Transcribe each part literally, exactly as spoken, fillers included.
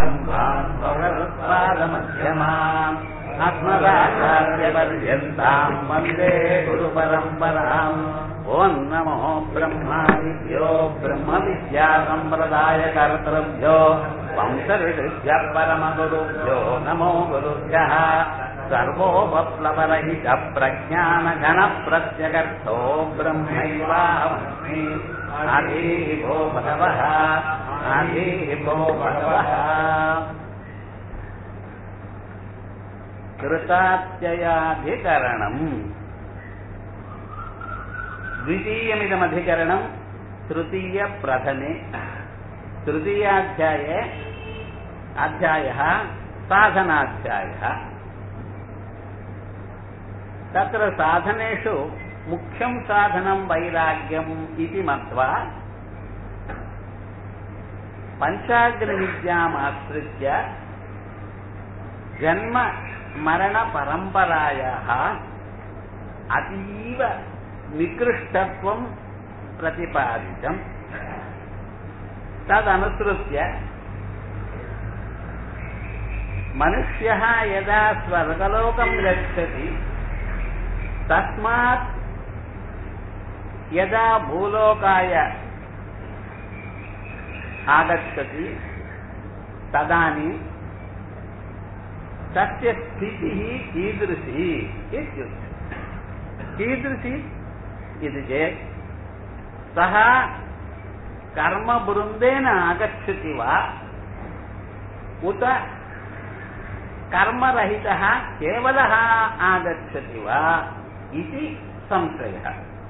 सदाशिवसमारम्भाम् भगवत्पादमध्यमाम् अस्मदाचार्यपर्यन्ताम् वन्दे गुरुपरम्पराम्। ओम् नमो ब्रह्मादिभ्यो ब्रह्मविद्यासम्प्रदायकर्तृभ्यो वंशऋषिभ्यः परमगुरुभ्यो नमो गुरुभ्यः। सर्वोपप्लवरहितः प्रज्ञानघनप्रत्यगर्थो ब्रह्मैवाहमस्मि। आदिभो भगवः आदिभो भगवः। कृतात्ययाधिकरणम् द्वितीयमिदमधिकरणम् तृतीयप्रथमे तृतीयाध्याये अध्यायः साधनाध्यायः। तत्र साधनेषु मुख्यं साधनं वैराग्यम् इति मत्वा पञ्चाग्निविद्यामाश्रित्य जन्म मरण परम्परायाः अतीव निकृष्टत्वं प्रतिपादितम्। तदनुसृत्य मनुष्यः यदा स्वर्गलोकं गच्छति तस्मात् यदा भूलोकाय आगच्छति तदानीं तस्य स्थितिः कीदृशी इत्युक्ते। कीदृशी इति चेत् सः कर्मवृन्देन आगच्छति वा उत कर्मरहितः केवलः आगच्छति वा इति संशयः।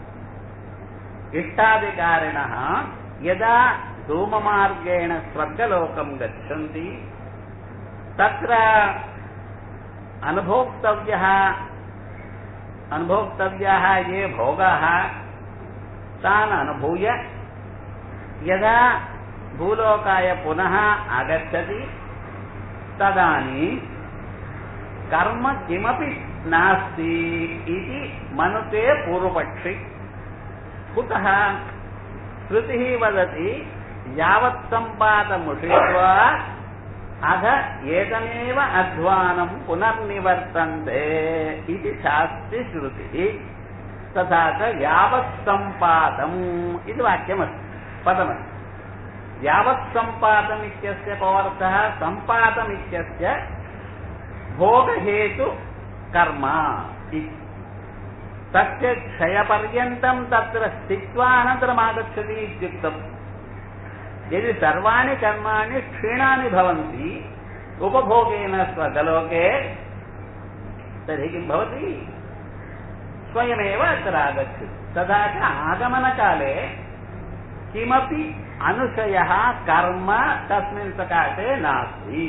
इष्टादिकारिणः यदा धूममार्गेण स्वर्गलोकं गच्छन्ति तत्र अनुभोक्तव्यः अनुभोक्तव्याः ये भोगाः तान् अनुभूय यदा भूलोकाय पुनः आगच्छति तदानीं कर्म किमपि नास्ति इति मनुते पूर्वपक्षी। कुतः? श्रुतिः वदति यावत् सम्पादमुषित्वा अध एतमेव अध्वानं पुनर्निवर्तन्ते इति शास्त्रे श्रुतिः। तथा च यावत् सम्पादम् इति वाक्यमस्ति, पदमस्ति। यावत् सम्पादम् इत्यस्य कोऽर्थः? सम्पादम् इत्यस्य भोगहेतु कर्म इति। तस्य क्षयपर्यन्तं तत्र स्थित्वा अनन्तरम् आगच्छति इत्युक्तम्। यदि सर्वाणि कर्माणि क्षीणानि भवन्ति उपभोगेन स्वर्गलोके तर्हि किं भवति? स्वयमेव अत्र आगच्छति। तथा च आगमनकाले किमपि अनुशयः कर्म तस्मिन् सकाशे नास्ति।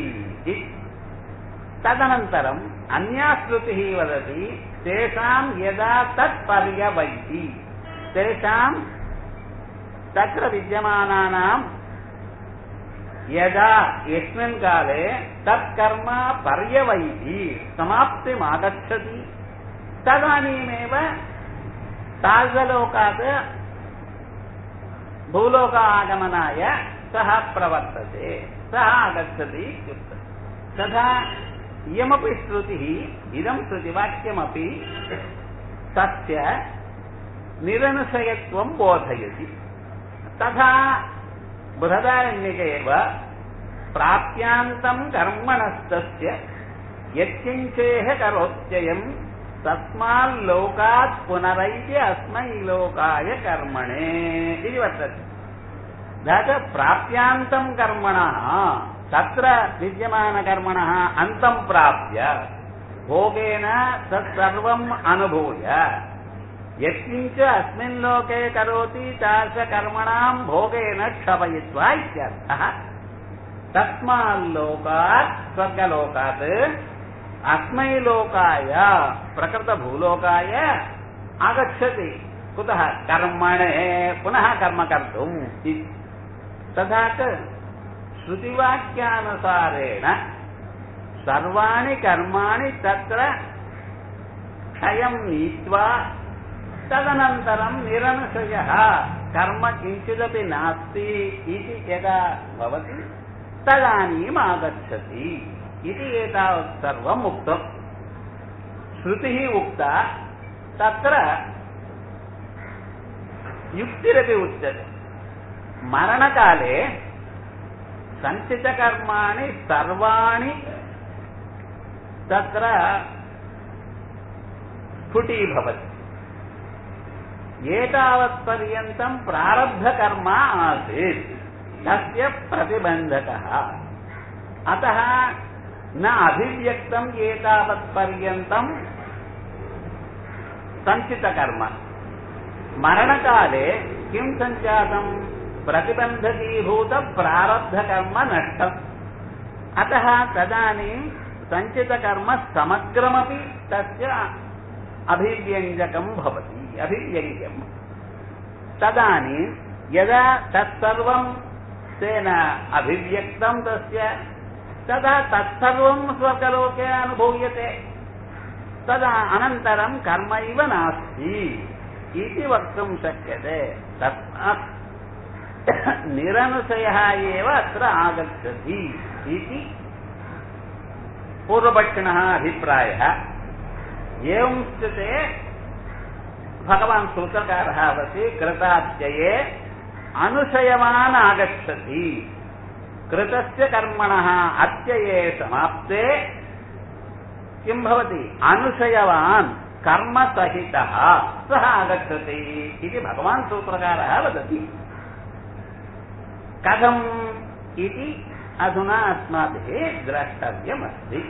तदनन्तरम् अन्या श्रुतिः वदति तेषां यदा तत्पर्यवैति तेषां तत्र विद्यमानानां यदा यस्मिन् काले तत्कर्म पर्यवैति समाप्तिमागच्छति तदानीमेव तार्गलोकात् भूलोकागमनाय सः प्रवर्तते, सः आगच्छति इत्युक्तम्। तथा इयमपि श्रुतिः, इदं श्रुतिवाक्यमपि तस्य निरनुशयत्वं बोधयति। तथा बृहदारण्यके एव प्राप्यान्तं कर्मणस्तस्य यत्किञ्चेह करोत्ययं तस्माल्लोकात् पुनरैति अस्मै लोकाय कर्मणे इति वर्तते। तथा प्राप्यान्तं कर्मणः तत्र विद्यमानकर्मणः अन्तं प्राप्य भोगेन तत्सर्वम् अनुभूय यत्किञ्च अस्मिन् लोके करोति तादृशकर्मणां भोगेन क्षपयित्वा इत्यर्थः। तस्माल्लोकात् स्वर्गलोकात् अस्मै लोकाय प्रकृतभूलोकाय आगच्छति। कुतः? कर्मणे पुनः कर्म कर्तुम् इति। तथा च श्रुतिवाक्यानुसारेण सर्वाणि कर्माणि तत्र क्षयं नीत्वा तदनन्तरं निरनुशयः कर्म किञ्चिदपि नास्ति इति यदा भवति तदानीम् आगच्छति इति एतावत् सर्वम् उक्तम्। श्रुतिः उक्ता तत्र युक्तिरपि उच्यते। मरणकाले सञ्चितकर्माणि सर्वाणि तत्र स्फुटीभवति। एतावत्पर्यन्तं प्रारब्धकर्म आसीत् तस्य प्रतिबन्धकः, अतः न अभिव्यक्तम् एतावत्पर्यन्तं सञ्चितकर्म। मरणकाले किं सञ्जातं? प्रतिबन्धकीभूत प्रारब्धकर्म नष्टम्। अतः तदानीं सञ्चितकर्म समग्रमपि तस्य अभिव्यञ्जकं भवति, अभिव्यङ्ग्यम्। तदानीं यदा तत्सर्वं तेन अभिव्यक्तं तस्य, तदा तत्सर्वं स्वर्गलोके अनुभूयते। तदा अनन्तरं कर्म इव नास्ति इति वक्तुं शक्यते। तस्मात् निरनुशयः एव अत्र आगच्छति इति पूर्वपक्षिणः अभिप्रायः। एवं स्थिते भगवान् सूत्रकारः वदति कृतात्यये अनुशयवान् आगच्छति। कृतस्य कर्मणः अत्यये समाप्ते किं भवति? अनुशयवान् कर्मसहितः सः आगच्छति इति भगवान् सूत्रकारः वदति। कथम् इति अधुना अस्माभिः द्रष्टव्यमस्ति।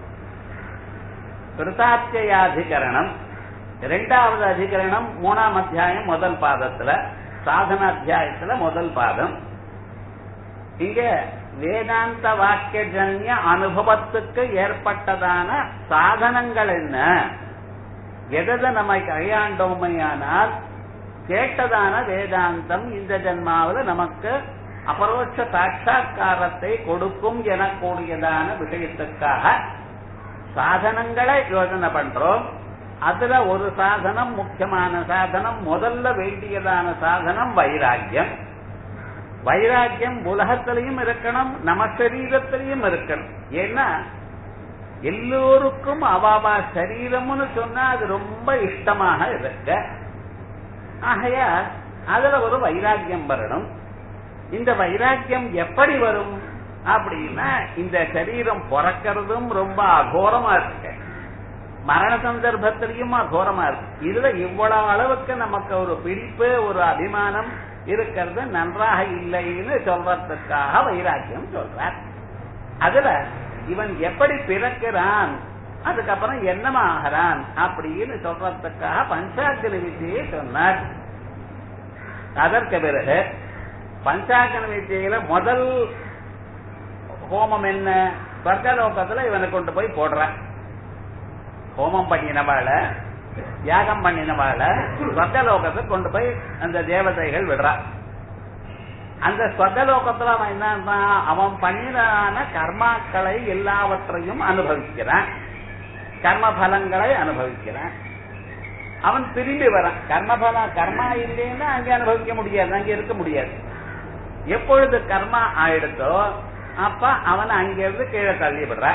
कृतात्ययाधिकरणम् இரண்டாவது அதிகரணம் மூணாம் அத்தியாயம் முதல் பாதத்துல, சாதன அத்தியாயத்துல முதல் பாதம். இங்க வேதாந்த வாக்கியஜன்ய அனுபவத்துக்கு ஏற்பட்டதான சாதனங்கள் என்ன, எதை நம்ம கையாண்டோமையானால் கேட்டதான வேதாந்தம் இந்த ஜன்மாவில் நமக்கு அபரோட்ச சாட்சா்காரத்தை கொடுக்கும் எனக்கூடியதான விஷயத்துக்காக சாதனங்களை யோசனை பண்றோம். அதுல ஒரு சாதனம், முக்கியமான சாதனம், முதல்ல வேண்டியதான சாதனம் வைராக்கியம். வைராக்கியம் உலகத்திலையும் இருக்கணும், நம்ம சரீரத்திலையும் இருக்கணும். ஏன்னா எல்லோருக்கும் அவாவா சரீரம்னு சொன்னா அது ரொம்ப இஷ்டமாக இருக்க. ஆகையா அதுல ஒரு வைராக்கியம் வரணும். இந்த வைராக்கியம் எப்படி வரும் அப்படின்னா, இந்த சரீரம் பிறக்கிறதும் ரொம்ப அகோரமா இருக்கு, மரண சந்தர்ப்பத்திலையும் அகோரமா இருக்கு. இதுல இவ்வளவு அளவுக்கு நமக்கு ஒரு பிடிப்பு, ஒரு அபிமானம் இருக்கிறது நன்றாக இல்லைன்னு சொல்றதுக்காக வைராக்கியம் சொல்றார். அதுல இவன் எப்படி பிறக்கிறான், அதுக்கப்புறம் என்னமாகிறான் அப்படின்னு சொல்றதுக்காக பஞ்சாக்னி வித்தியை சொன்னார். அதற்கு பிறகு பஞ்சாக்னி வித்தியில முதல் ஹோமம் என்ன? ஸ்வர்கலோகத்துல இவனை கொண்டு போய் போடுறான். ஹோமம் பண்ணினவாள, யாகம் பண்ணினவாள ஸ்வர்கலோகத்தை கொண்டு போய் அந்த தேவதைகள் விடுறான். அந்த ஸ்வர்கலோகத்துல அவன் என்ன, அவன் பண்ணினான கர்மாக்களை எல்லாவற்றையும் அனுபவிக்கிறான், கர்ம பலங்களை அனுபவிக்கிறான். அவன் திரும்பி வரான். கர்மபல கர்மா இல்லைன்னா அங்க அனுபவிக்க முடியாது, அங்க இருக்க முடியாது. எப்பொழுது கர்மா ஆயிடுத்தோ அப்ப அவன் அங்கிருந்து கீழே தள்ளி விடுறான்.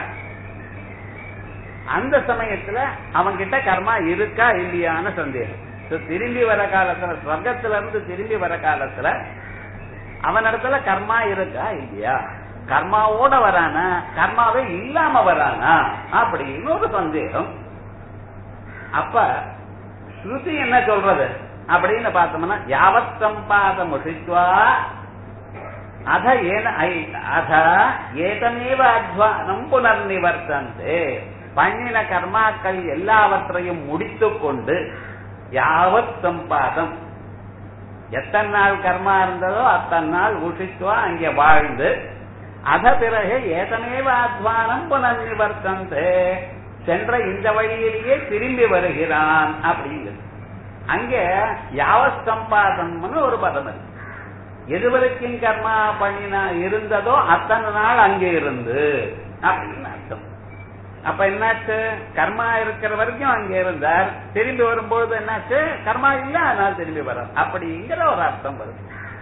அந்த சமயத்துல அவன்கிட்ட கர்மா இருக்கா இல்லையான்னு சந்தேகம். திரும்பி வர காலத்துல, ஸ்வர்க்கத்துல இருந்து திரும்பி வர காலத்துல அவனிடத்துல கர்மா இருக்கா இல்லையா, கர்மாவோட வரானா கர்மாவே இல்லாம வரானா அப்படின்னு ஒரு சந்தேகம். அப்ப ஸ்ருதி என்ன சொல்றது அப்படின்னு பார்த்தோம்னா, யாவத் சம்பாத முஷித்வா அத ஏன அத ஏதமேவ அத்வானம் புனர்நிவர்த்தந்தே. பண்ணின கர்மாக்கள் எல்லாவற்றையும் முடித்துக் கொண்டு, யாவத் சம்பாதம், எத்தனை நாள் கர்மா இருந்ததோ அத்தனை நாள் உஷித்வா அங்கே வாழ்ந்து, அத பிறகு ஏதமேவ அத்வானம் புனர்நிவர்த்தந்தே, சென்ற இந்த வழியிலேயே திரும்பி வருகிறான் அப்படிங்கிறது. அங்கே யாவத் சம்பாதம்னு ஒரு பதம் இருக்கு. எதுவரைக்கும் கர்மா பண்ணினா இருந்ததோ அத்தனை நாள் அங்கே இருந்து அப்படின்னு அர்த்தம். அப்ப என்னாச்சு, கர்மா இருக்கிற வரைக்கும் அங்க இருந்தார், திரும்பி வரும்போது என்னாச்சு, கர்மா இல்ல அதனால திரும்பி வர அப்படிங்கிற ஒரு அர்த்தம் வருது.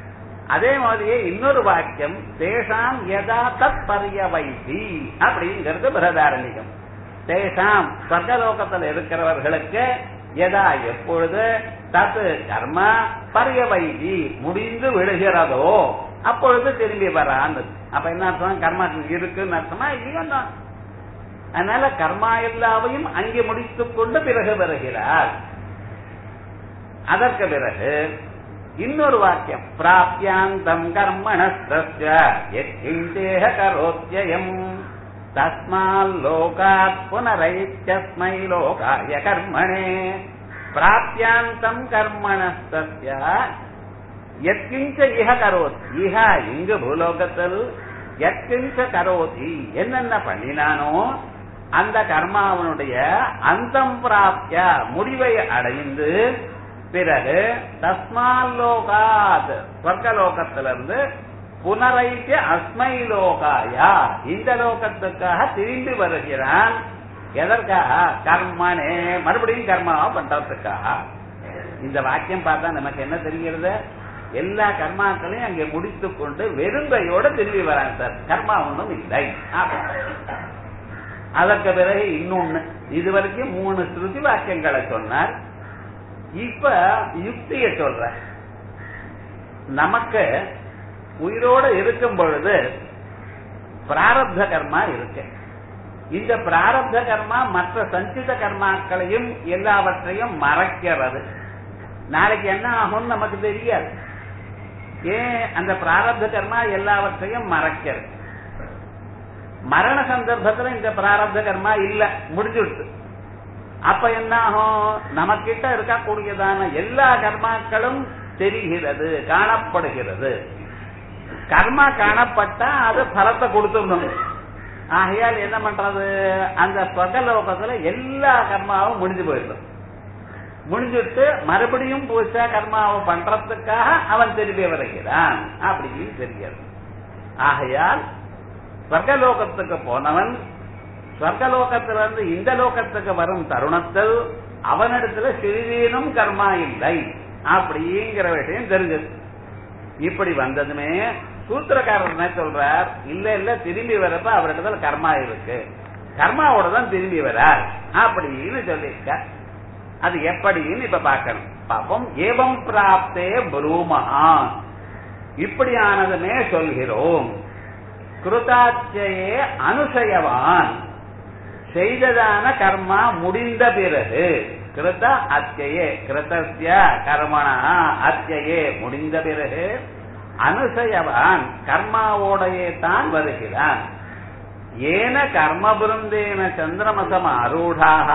அதே மாதிரியே இன்னொரு வாக்கியம் தேசாம் யதா தத் பரியவைதி அப்படிங்கிறது பிரதாரணிகம். தேசாம் சொர்க்கலோகத்தில் இருக்கிறவர்களுக்கு யதா எப்பொழுது தத்து கர்மா பரியவைதி முடிந்து விடுகிறதோ அப்பொழுது திரும்பி வரான்னு. அப்ப என்ன அர்த்தம்? கர்மா இருக்குன்னு அர்த்தமா இல்லையா? அதனால கர்மா எல்லாவையும் அங்கே முடித்துக் கொண்டு பிறகு வருகிறார். அதற்கு பிறகு இன்னொரு வாக்கியம் பிராப்தியாந்தம் கர்மணஸ்தஸ்ய யத்கிஞ்சேஹ கரோத்யயம் தஸ்மால் லோகாத் புனரைத்யஸ்மை லோகாய கர்மணே. பிராப்தியாந்தம் கர்மணஸ்தஸ்ய யத்கிஞ்ச இஹ கரோத். இஹ இங்கு பூலோகத்தில் யத்கிஞ்ச கரோதி என்னென்ன பண்ணினானோ அந்த கர்மாவனுடைய அந்தம் பிராப்திய முடிவை அடைந்து பிறகு தஸ்மால் லோகாத் ஸ்வர்கலோகத்திலிருந்து புனரைத்திய அஸ்மை லோகாயா இந்த லோகத்துக்காக திரும்பி வருகிறான். எதற்காக? கர்மனே மறுபடியும் கர்மாவை பண்றதுக்காக. இந்த வாக்கியம் பார்த்தா நமக்கு என்ன தெரிகிறது? எல்லா கர்மாக்களையும் அங்கே முடித்துக் கொண்டு வெறுங்கையோட திரும்பி வராங்க சார், கர்மா ஒன்றும் இல்லை. அதற்கு பிறகு இன்னொன்னு, இதுவரைக்கும் மூணு ஸ்ருதி வாக்கியங்களை சொன்னார். இப்ப யுக்தியை சொல்ற. நமக்கு உயிரோடு இருக்கும் பொழுது பிராரப்த கர்மா இருக்கு. இந்த பிராரப்த கர்மா மற்ற சஞ்சித கர்மாக்களையும் எல்லாவற்றையும் மறைக்கிறது. நாளைக்கு என்ன ஆகும் நமக்கு தெரியாது. ஏன்? அந்த பிராரப்த கர்மா எல்லாவற்றையும் மறைக்கிறது. மரண சந்தர்ப்பத்துல இந்த பிராரப்த கர்மா இல்ல, முடிஞ்சுடுச்சு. அப்ப என்ன ஆகும்? நமக்கிட்ட இருக்கக்கூடியதான எல்லா கர்மாக்களும் தெரிகிறது, காணப்படுகிறது. கர்மா காணப்பட்டா அது பலத்தை கொடுத்துடணும். ஆகையால் என்ன பண்றது? அந்த ஸ்வர்கலோகத்துல எல்லா கர்மாவும் முடிஞ்சு போயிடும். முடிஞ்சுட்டு மறுபடியும் புதுசா கர்மாவை பண்றதுக்காக அவன் திரும்பி வருகிறான் அப்படின்னு தெரிகிறது. ஆகையால் ஸ்வர்கலோகத்துக்கு போனவன் ஸ்வர்கலோகத்திலிருந்து இந்த லோகத்துக்கு வரும் தருணத்தில் அவனிடத்துல சிறிதேனும் கர்மா இல்லை அப்படிங்கிற விஷயம் தெரிஞ்சது. இப்படி வந்ததுமே சூத்திரக்காரர் என்ன சொல்றார்? இல்ல இல்ல, திரும்பி வரப்ப அவரிடத்துல கர்மா இருக்கு, கர்மாவோட தான் திரும்பி வரார் அப்படின்னு சொல்லியிருக்க. அது எப்படின்னு இப்ப பார்க்கணும். பாப்போம். ஏவம் பிராப்தே புரூமஹா, இப்படியானதுமே சொல்கிறோம். கிருதாச்சயே அனுசயவான், செய்ததான கர்மா முடிந்த பிறகு கிருத அத்தியே கிருதஸ்ய கர்மணா அத்தியே முடிந்த பிறகு அனுசயவான் கர்மாவோடையே தான் வருகிறான். ஏன கர்மபிருந்தேன சந்திரமசம் ஆரூடாக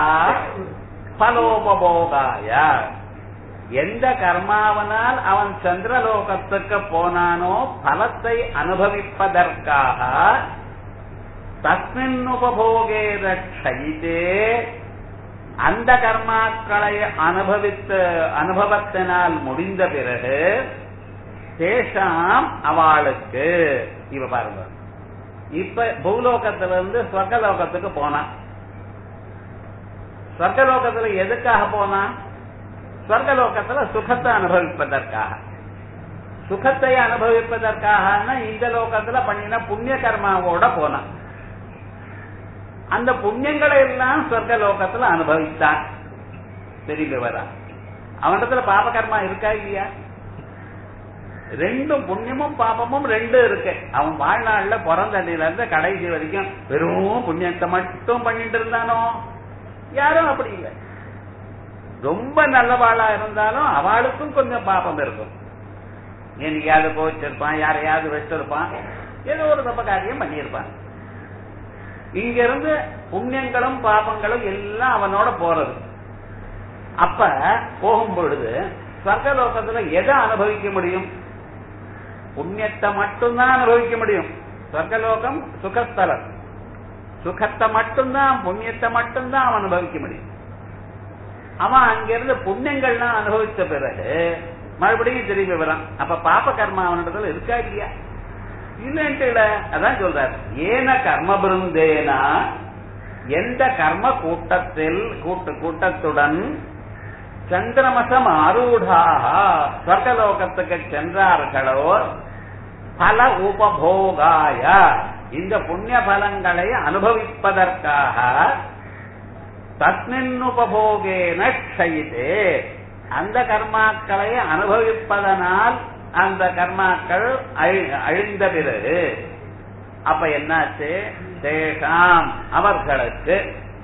பலோபபோகாய, எந்த கர்மாவனால் அவன் சந்திரலோகத்துக்கு போனானோ பலத்தை அனுபவிப்பதற்காக தஸ்மின் உபபோகே ரட்சயித்தே, அந்த கர்மாக்களை அனுபவித்த அனுபவத்தினால் முடிந்த பிறகு தேசாம் அவளுக்கு. இவ பாருங்க, இப்ப பூலோகத்திலிருந்து ஸ்வர்கலோகத்துக்கு போனான். ஸ்வர்கலோகத்துல எதுக்காக போனான்? ஸ்வர்கலோகத்துல சுகத்தை அனுபவிப்பதற்காக. சுகத்தை அனுபவிப்பதற்காக இந்த லோகத்துல பண்ணின புண்ணிய கர்மாவோட போனான். அந்த புண்ணியங்களை எல்லாம் சொர்க்கலோகத்துல அனுபவித்தான். திரும்பி வரா. அவனிடத்துல பாப கர்மா இருக்கா இல்லையா? ரெண்டும், புண்ணியமும் பாபமும் ரெண்டு இருக்கு. அவன் வாழ்நாள்ல பிறந்தடியில இருந்து கடைசி வரைக்கும் வெறும் புண்ணியத்தை மட்டும் பண்ணிட்டு இருந்தானோ? யாரும் அப்படி இல்லை. ரொம்ப நல்லவாளா இருந்தாலும் அவளுக்கும் கொஞ்சம் பாபம் இருக்கும். என்னைக்காவது போச்சிருப்பான், யாரையாவது வச்சிருப்பான், ஏதோ ஒரு தப்ப காரியம் பண்ணியிருப்பான். இங்க இருந்து புண்ணியங்களும் பாபங்களும் எல்லாம் அவனோட போறது. அப்ப போகும் பொழுது சொர்க்கலோகத்துல எதை அனுபவிக்க முடியும்? புண்ணியத்தை மட்டும்தான் அனுபவிக்க முடியும். சொர்க்கலோகம் சுகஸ்தலம். சுகத்தை மட்டும்தான், புண்ணியத்தை மட்டும்தான் அவன் அனுபவிக்க முடியும். அவன் அங்கிருந்து புண்ணியங்கள்லாம் அனுபவிச்ச பிறகு மறுபடியும் திரும்பி வரான். அப்ப பாப கர்மா அவனிடத்துல இருக்கா இல்லையா? இல்லைன்ட்டு இல்ல. அதான் சொல்றாரு, ஏன கர்மபிருந்தேனா, எந்த கர்ம கூட்டத்தில் கூட்டு கூட்டத்துடன் சந்திரமசம் ஆரூடாக சொர்க்கலோகத்துக்கு சென்றார்களோ பல உபபோகாய இந்த புண்ணிய பலங்களை அனுபவிப்பதற்காக தஸ்மின் உபபோகேன க்ஷயிதே அந்த கர்மாக்களை அனுபவிப்பதனால் அந்த கர்மாக்கள் அழிந்த பிறகு அப்ப என்னாச்சு தேஷாம் அவர்களுக்கு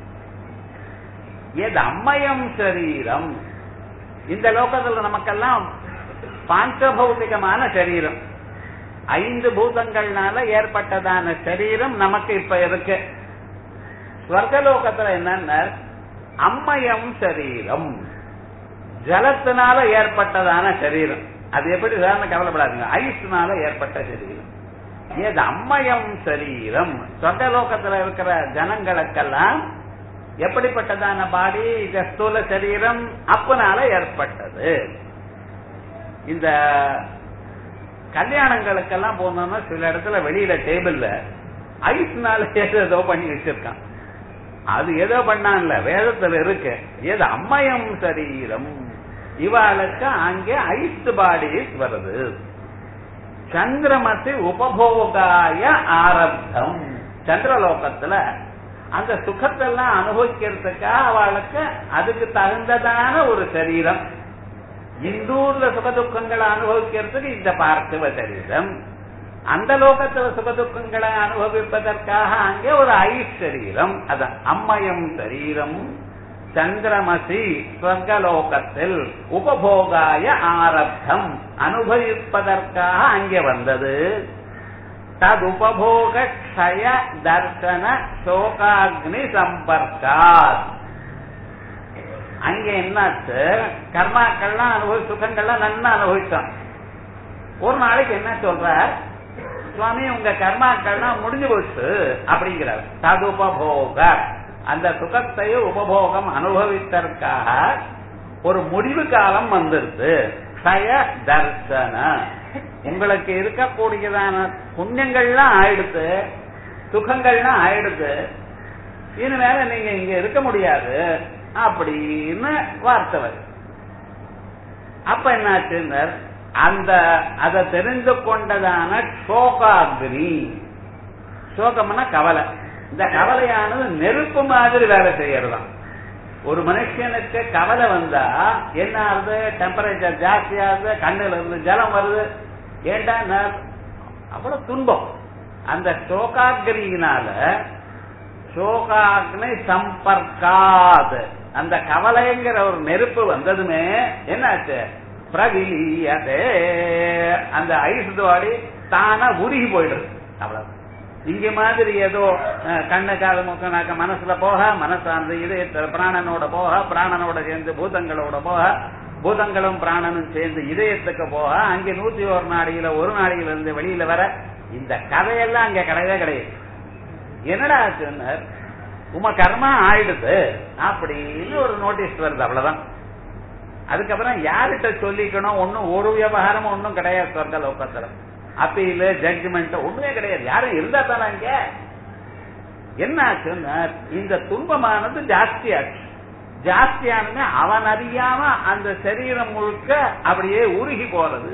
எது அம்மயம் சரீரம் இந்த லோகத்தில் நமக்கெல்லாம் பாஞ்சபௌதிகமான சரீரம் ஐந்து பூதங்கள்னால ஏற்பட்டதான சரீரம் நமக்கு இப்ப இருக்கு. ஸ்வர்கலோகத்துல என்னன்னா அம்மயம் சரீரம் ஜலத்தினால ஏற்பட்டதான சரீரம். அது எப்படி சார் கவலைப்படாதீங்க, ஐஸ்னால ஏற்பட்ட சரீரம். ஏது அம்மயம் சரீரம் சொர்க்கலோகத்துல இருக்கிற ஜனங்களுக்கெல்லாம் எப்படிப்பட்டதான பாடி இந்த ஸ்தூல சரீரம் அப்பனால ஏற்பட்டது. இந்த கல்யாணங்களுக்கெல்லாம் போனோம்னா சில இடத்துல வெளியில டேபிள்ல ஐஸ்னால ஏதோ பண்ணி வச்சிருக்கான். அது ஏதோ பண்ணான்ல வேதத்துல இருக்கு. ஏது அம்மயம் சரீரம் இவாளுக்கு அங்கே ஐஸ் பாடிஸ் வருது. சந்திரமசி உபபோகாய ஆரப்தம் சந்திரலோகத்துல அந்த சுகத்தெல்லாம் அனுபவிக்கிறதுக்காக அவளுக்கு அதுக்கு தகுந்ததான ஒரு சரீரம். இந்தூர்ல சுகதுக்கங்களை அனுபவிக்கிறதுக்கு இந்த பார்த்திவ சரீரம், அந்த லோகத்துல சுகதுக்கங்களை அனுபவிப்பதற்காக அங்கே ஒரு ஐஸ் சரீரம். அது அம்மயம் சரீரம் சந்திரமசி ஸ்வர்கலோகத்தில் உபபோகாய ஆரப்தம் அனுபவிப்பதற்காக அங்கே வந்தது. தது உபபோக க்ஷய தர்சன சோகாக்னி சம்பர்க்காத் அங்க என்னாச்சு கர்மாக்கள்லாம் அனுபவி சுகங்கள்லாம் நல்லா அனுபவிச்சோம். ஒரு நாளைக்கு என்ன சொல்ற சுவாமி உங்க கர்மாக்கள்லாம் முடிஞ்சு போச்சு அப்படிங்கிறார். தது உபபோக அந்த சுகத்தையும் உபபோகம் அனுபவித்தற்காக ஒரு முடிவு காலம் வந்துருது. க்ஷய தர்சன உங்களுக்கு இருக்கக்கூடியதான புண்ணியங்கள்லாம் ஆயிடுத்து, சுகங்கள்லாம் ஆயிடுது, இனிமேல நீங்க இங்க இருக்க முடியாது அப்படின்னு வார்த்தை வருது. அப்ப என்னாச்சு அந்த அதை தெரிந்து கொண்டதான சோகாக்னி, சோகம்னா கவலை, இந்த கவலையானது நெருப்பு மாதிரி வேலை செய்யறதாம். ஒரு மனுஷனுக்கு கவலை வந்தா என்ன ஆகுது, டெம்பரேச்சர் ஜாஸ்தி ஆகுது, கண்ணுல இருந்து ஜலம் வருது. ஏண்டா அவ்வளவு துன்பம். அந்த சோகாகிரியினால சோகாக்னி சம்பர்க்காது அந்த கவலைங்கிற ஒரு நெருப்பு வந்ததுமே என்னாச்சு பிரவிலியதே அந்த ஐஸ் தோடி தானா உருகி போயிடுது. அவ்வளவு இங்க மாதிரி ஏதோ கண்ணு காது மூக்க நாக்க மனசுல போக, மனசு அந்த இது பிராணனோட போக, பிராணனோட சேர்ந்து பூதங்களோட போக, பூதங்களும் பிராணனும் சேர்ந்து இதயத்துக்கு போக, அங்கே நூத்தி ஒரு நாடியில ஒரு நாடியில இருந்து வெளியில வர இந்த கதையெல்லாம் அங்க கிடையவே கிடையாது. என்னடா ஆச்சுன்னு உம கர்மா ஆயிடுது அப்படின்னு ஒரு நோட்டீஸ் வருது. அவ்வளவுதான். அதுக்கப்புறம் யார்கிட்ட சொல்லிக்கணும் ஒன்னும் ஒரு விவகாரமும் ஒன்னும் கிடையாது. சொர்க்க லோகத்துல அப்பீல் ஜட்ஜ்மெண்ட் ஒண்ணுமே கிடையாது. யாரும் இருந்தா தானே இங்க. என்ன ஆச்சுன்னா இந்த துன்பமானது ஜாஸ்தி ஆச்சு. ஜாஸ்தியானது அவன் அறியாம அந்த சரீரம் முழுக்க அப்படியே உருகி போறது.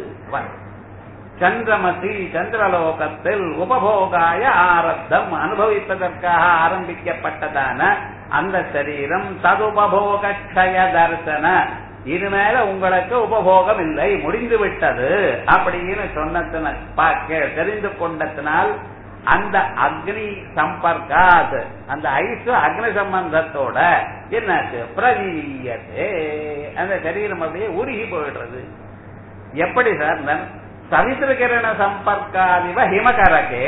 சந்திரமசி சந்திரலோகத்தில் உபபோகாய ஆரப்தம் அனுபவிப்பதற்காக ஆரம்பிக்கப்பட்டதான அந்த சரீரம் ததுபபோக க்ஷய தர்சன இனிமேல உங்களுக்கு உபபோகம் இல்லை, முடிந்து விட்டது அப்படின்னு சொன்னதுன தெரிந்து கொண்டதினால் அந்த அக்னி சம்பர்க்காத் அந்த ஐஸ் அக்னி சம்பந்தத்தோட என்னாச்சு பிரவீயத்தே அந்த சரீரம் அப்படியே உருகி போயிடுறது. எப்படி சார் சவித்திர கிரண சம்பர்க்காதிவ ஹிமகரகே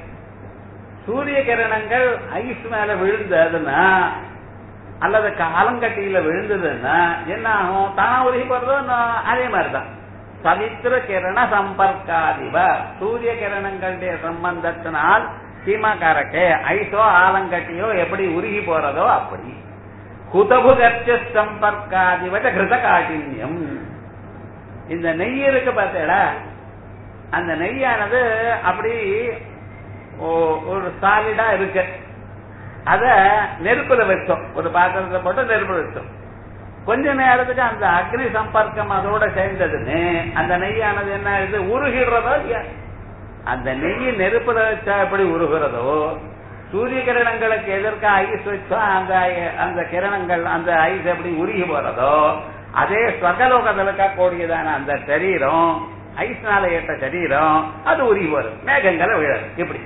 சூரிய கிரணங்கள் ஐஸ் மேல விழுந்ததுன்னா அல்லது காலங்கட்டியில விழுந்ததுன்னா என்ன ஆகும், தானா உருகி போறதோ அதே மாதிரிதான். சவித்திர கிரண சம்பர்க்காதிவ சூரிய கிரணங்களுடைய சம்பந்தத்தினால் ஹிமகரகே ஐசோ ஆலங்கட்டியோ எப்படி உருகி போறதோ அப்படி. குதபுகர்ச்ச சம்பர்க்காதிவ கிருத காட்டின்யம் இந்த நெய் இருக்கு பார்த்தேடா, அந்த நெய்யானது அப்படி ஒரு சாலிடா இருக்கு. அத நெருப்புல வச்சோம், ஒரு பாத்திரத்தை போட்டு நெருப்புல வச்சோம். கொஞ்ச நேரத்துக்கு அந்த அக்னி சம்பர்க்கம் அதோட சேர்ந்ததுன்னு அந்த நெய்யானது என்ன ஆகுது உருகிடுறதோ இல்லையா. அந்த நெய் நெருப்புல வச்சா எப்படி உருகிறதோ, சூரிய கிரணங்களுக்கு எதற்கு ஐஸ் வச்சா அந்த அந்த கிரணங்கள் அந்த ஐஸ் எப்படி உருகி போறதோ, அதே ஸ்வர்கலோகத்தில் இருக்கக்கூடியதான அந்த சரீரம், ஐஸ்னால ஏற்ற சரீரம் அது உருகி வரும், மேகங்களை விழது. இப்படி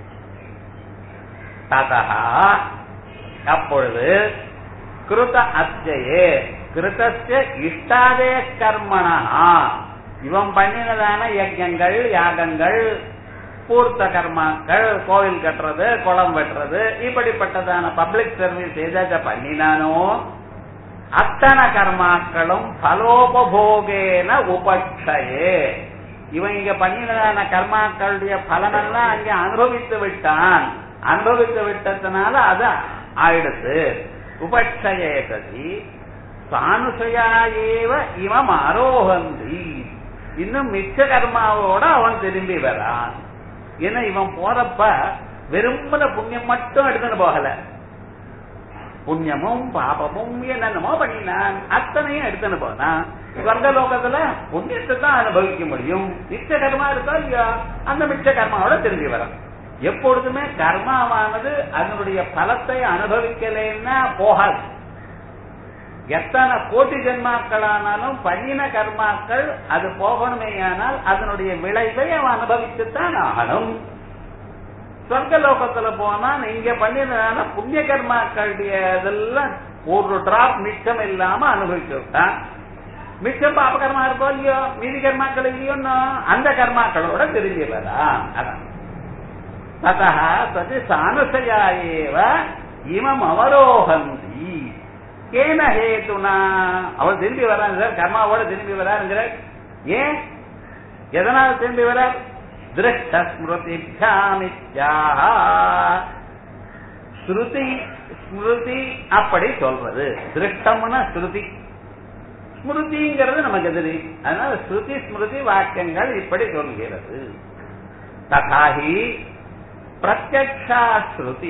ததா அப்பொழுது கிருத அத்தியே கிருத்தஸ்ய இஷ்டாதே கர்மணா, இவன் பண்ணினதான யஜ்ஞங்கள் யாகங்கள் பூர்த்த கர்மாக்கள், கோவில் கட்டுறது குளம் வெட்டுறது இப்படிப்பட்டதான பப்ளிக் சர்வீஸ் எதை பண்ணினானோ அத்தனை கர்மாக்களும் பலோபோகேன உபக்ஷயே, இவன் இங்க பண்ணினதான கர்மாக்களுடைய பலனெல்லாம் அங்கே அனுபவித்து விட்டான். அனுபவித்து விட்டதுனால அது ஆயிடுத்து. உபக்ஷயே சதி சானுசயாயேவ இவம் ஆரோகந்தி, இன்னும் மிச்ச கர்மாவோட அவன் திரும்பி வரான். ஏன்னா இவன் போறப்ப வெறுமன புண்ணியம் மட்டும் எடுத்துன்னு போகல, புண்ணியமும் பாபமும் என்னென்னமோ பண்ணினான், அத்தனையும் எடுத்துன்னு போனான். ஸ்வர்கலோகத்துல புண்ணியத்தை தான் அனுபவிக்க முடியும், மிச்ச கர்மா இருக்கா இல்லையா, அந்த மிச்ச கர்மாவோட திரும்பி வரான். எப்பொழுதுமே கர்மாவானது அதனுடைய பலத்தை அனுபவிக்கலைன்னா போகாது. எத்தனை கோடி ஜென்மாக்களானாலும் பண்ணின கர்மாக்கள் அது போகணுமேயானால் அதனுடைய விளைவை அவன் அனுபவித்துத்தான் ஆகணும். சொர்க்கலோகத்துல போனா இங்க பண்ணினதான புண்ணிய கர்மாக்களுடைய இதெல்லாம் ஒரு டிராப் மிச்சம் இல்லாம அனுபவிச்சு விட்டான். மிச்சம் பாப கர்மா இருக்கோ இல்லையோ, மீதி கர்மாக்கள் இல்லையோ, அந்த கர்மாக்களோட திரும்பி வரலாம். அதான் ததா சதி சானுசயாயேவ இமம் அவரோகந்தி கேன ஹேதுனா, அவர் திரும்பி வராங்க சார், கர்மாவோட திரும்பி வராருங்கிற. ஏன் எதனால் திரும்பி வரார்? திருஷ்ட ஸ்மிருதிபியாமித்யாஹ, ஸ்ருதி ஸ்மிருதி அப்படி சொல்றது. திருஷ்டம்னா ஸ்ருதி, ஸ்மிருதிங்கிறது நமக்கு எதிரி. அதனால ஸ்ருதி ஸ்மிருதி வாக்கியங்கள் இப்படி சொல்கிறது. ததாஹி பிரத்யக்ஷா ஸ்ருதி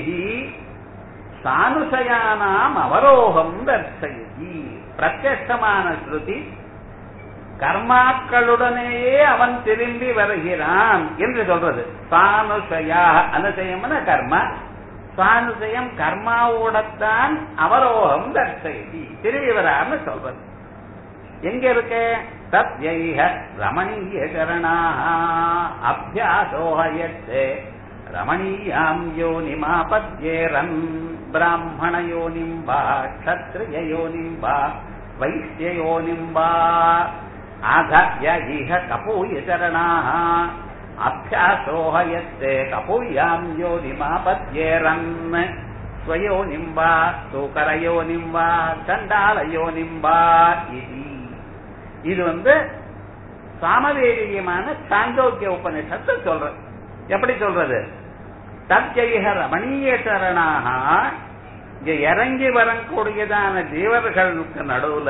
சானுசயானாம் அவரோகம் தர்சயதி, பிரத்யட்சமான ஸ்ருதி கர்மாக்களுடனேயே அவன் திரும்பி வருகிறான் என்று சொல்றது. சானுசயா அனுசயம்னா கர்மா, சானுசயம் கர்மாவோடத்தான் அவரோகம் தர்சயதி திரும்பி வரான்னு சொல்றது. எங்க இருக்கு? தத்யைஹ ரமணீய சரணாஹ அப்யாசோஹயத்தே ரமணீயாம் யோனிமாபத்யேரன் பிராமண யோனிம் வா க்ஷத்ரிய யோனிம் வா வைஸ்ய யோனிம் வா ஆதய இஹ கபூய சரணாஹ அப்யாசோஹயத்தே கபூயாம் யோனிமாபத்யேரன் ஸ்வயோனிம் வா சூகரயோனிம் வா சண்டாலயோனிம் வா. இது வந்து சாமவேதியமான சாந்தோக்கிய உபநிஷத்தை சொல்றது. எப்படி சொல்றது? தத்யைஹ ரமணீய சரணாக, இங்க இறங்கி வரக்கூடியதான ஜீவர்களுக்கு நடுவுல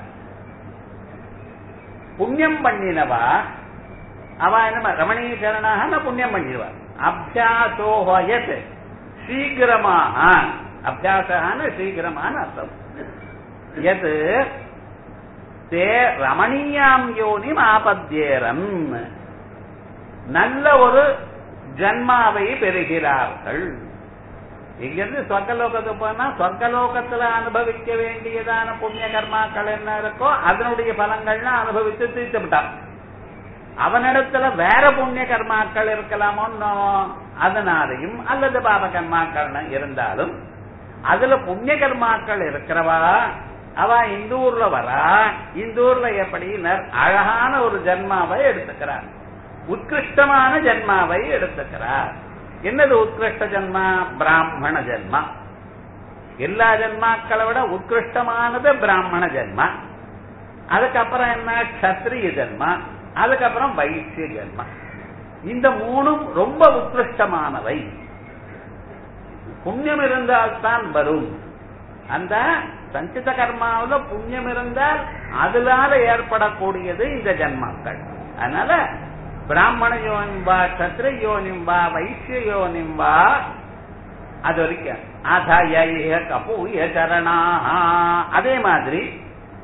புண்ணியம் பண்ணினவா அவ என்ன ரமணீய சரணாக புண்ணியம் பண்ணிடுவா. அபியாசோஹயத் சீக்கிரமாக, அபியாசான சீக்கிரமான அர்த்தம். எது தே ரமணீயாம் யோனிம் ஆபத்யேரன், நல்ல ஒரு ஜன்மாவை பெறுகிறார்கள். இங்கிருந்து சொர்க்கலோகத்துக்கு போனா சொர்க்கலோகத்துல அனுபவிக்க வேண்டியதான புண்ணிய கர்மாக்கள் என்ன இருக்கோ அதனுடைய பலங்கள்லாம் அனுபவித்து தீர்த்து விட்டான். அவனிடத்துல வேற புண்ணிய கர்மாக்கள் இருக்கலாமோ, அதனாலையும் அல்லது பாப கர்மாக்கள் இருந்தாலும் அதுல புண்ணிய கர்மாக்கள் இருக்கிறவா அவ இந்த ஊர்ல வரா. இந்த ஊர்ல எப்படி அழகான ஒரு ஜன்மாவை எடுத்துக்கிறார், உத்கிருஷ்டமான ஜன்மாவை எடுத்துக்கிறார். என்னது உத்கிருஷ்ட ஜன்மா? பிராமண ஜன்மா. எல்லா ஜன்மாக்களை விட உத்கிருஷ்டமானது பிராமண ஜன்மா. அதுக்கப்புறம் என்ன? க்ஷத்ரிய ஜன்மா. அதுக்கப்புறம் வைசிய ஜன்மா. இந்த மூணும் ரொம்ப உத்கிருஷ்டமானவை. புண்ணியம் இருந்தால்தான் வரும். அந்த சஞ்சித கர்மாவில புண்ணியம் இருந்தால் அதனால ஏற்படக்கூடியது இந்த ஜன்மாக்கள். அதனால பிராமண யோனிம்பா சத்ரிய யோனிம்பா வைசிய யோனிம்பா அது வரைக்கும் அதய கபூய சரணா. அதே மாதிரி